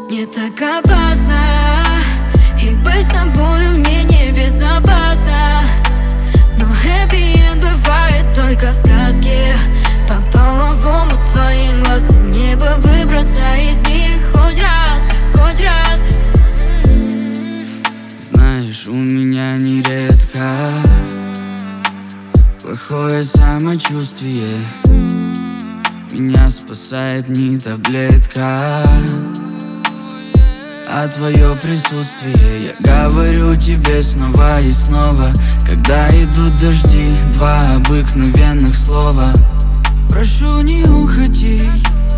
Не так опасно, и быть с тобою мне не безопасно. Но хэппи-энд бывает только в сказке. Попала в омут твоих глаз, и мне бы выбраться из них хоть раз, хоть раз. Знаешь, у меня нередко плохое самочувствие. Меня спасает не таблетка, а твое присутствие. Я говорю тебе снова и снова, когда идут дожди, два обыкновенных слова. Прошу, не уходи,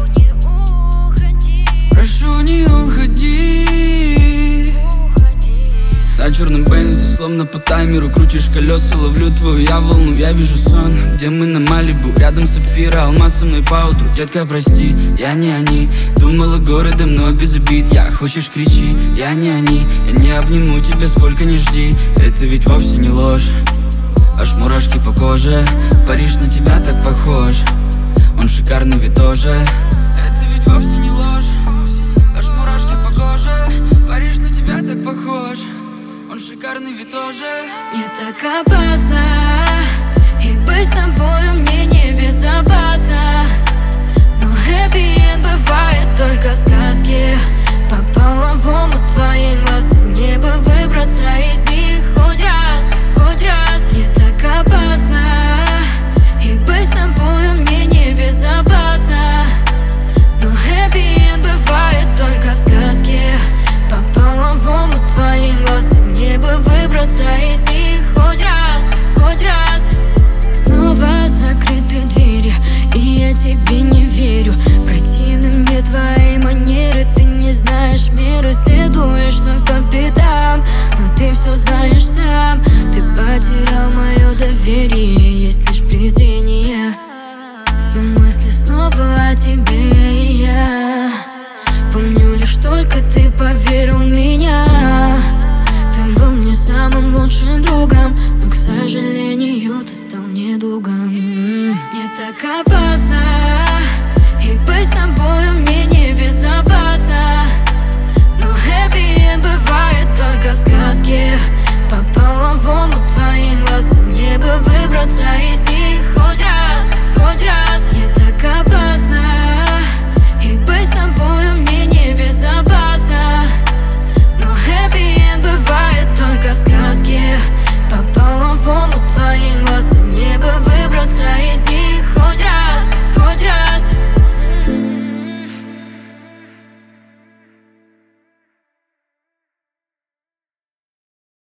прошу, не уходи. На черном бензе, словно по таймеру, крутишь колеса, ловлю твою я волну. Я вижу сон, где мы на Малибу, рядом сапфира, алмаз со мной поутру. Детка, прости, я не они. Думала, городом, но без обид. Я хочешь, кричи, я не они. Я не обниму тебя, сколько не жди. Это ведь вовсе не ложь, аж мурашки по коже. Париж на тебя так похож, он шикарный ведь тоже.